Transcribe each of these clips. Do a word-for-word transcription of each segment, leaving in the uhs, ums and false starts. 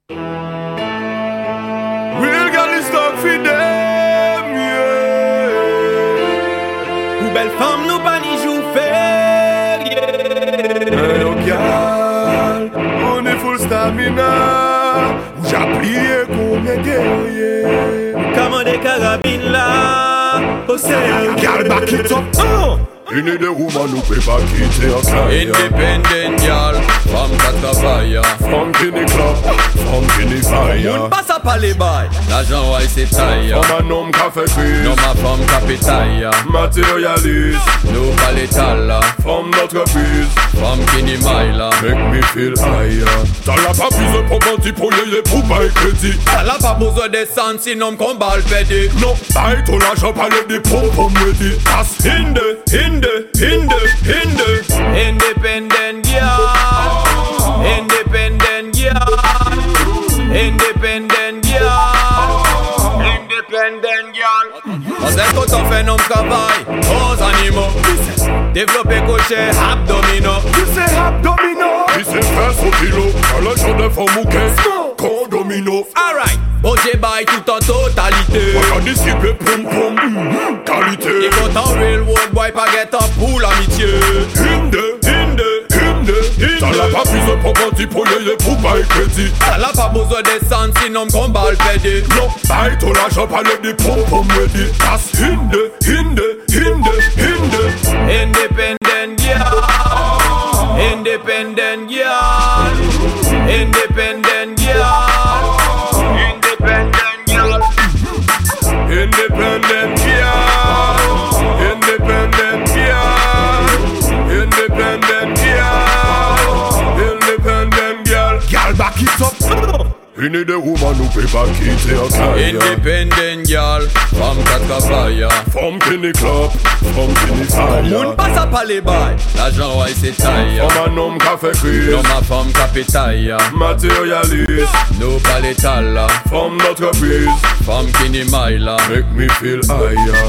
Real girl is stuck for them, yeah. Ou belle femme nous pas ni jou faire, yeah. Hey, yo, girl, on est full stamina. Ou j'applique comme un guerrier. Comment des carabines là, au sérieux. Girl, back it up. Oh. You need a woman who peut pas quitter un carrière. Independent girl, femme qui travaille. Femme qui n'est club, femme qui n'est fire. On passe à pas les bails, l'argent ouais c'est taille. Femme un homme qui a fait cuire. Non ma femme qui a pétaille. Matérialiste, nous pas l'étal. femme d'entreprise, femme qui n'est maille. make me feel higher. T'as la pas besoin de property pour yé pour bail crédit. T'as la pas besoin de sang sinon qu'on bat le pédé. Non, bail ton l'argent pas le dépôt pour me dire. As hinde, hinde. Hinde, hinde, Independent girl, independent girl, independent girl, independent girl. Parce que quand on fait nos travail, aux animaux, développer cocher abdominaux. tu sais abdomino. Tu sais faire son kilo, à l'argent de femme ou qu'est-ce condomino. Alright, bon j'ai bail tout en totalité. Pas disciple, poum poum, qualité. Et quand on real world boy pas get up pour l'amitié. Hinde, hinde, hinde, hinde. T'as la pas besoin de property pour yé pour bail crédit. T'as la pas besoin de sang sinon qu'on bat le pédé. Non, bail ton l'argent pas le dépôt pour me dire. As hinde, hinde, hinde, hinde. Independent girl, independent girl, independent girl, independent girl, Independent girl, independent girl, independent girl, independent girl. Girl, back it up. You need a woman who peut pas quitter un carrière. independent girl, femme qui travaille. Femme qui n'est club, femme qui n'est fire. On passe à pas les bails, l'argent ouais c'est taille. Femme un homme qui a fait cuire. Non ma femme qui a pétaille. Matérialiste, nous pas l'étal. femme d'entreprise, Femme qui n'est maille. make me feel higher.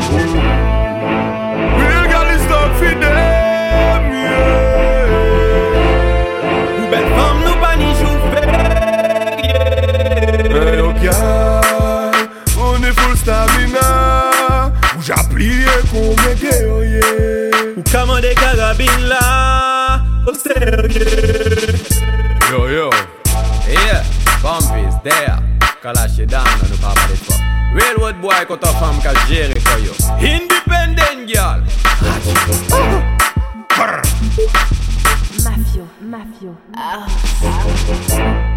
Real girl is stuck for them, yeah. Ou belle femme nous pas ni jou faire, yeah. Hey, yo, girl, on est full stamina. Ou j'applique comme un guerrier. Ou comment des carabines là, au sérieux. Yo, yo. Yeah, Bumpy's there. Kalash down on the papa de fuck. Railroad boy cut off femme qui gère for you. Independent girl. Mafio, mafio. Ah.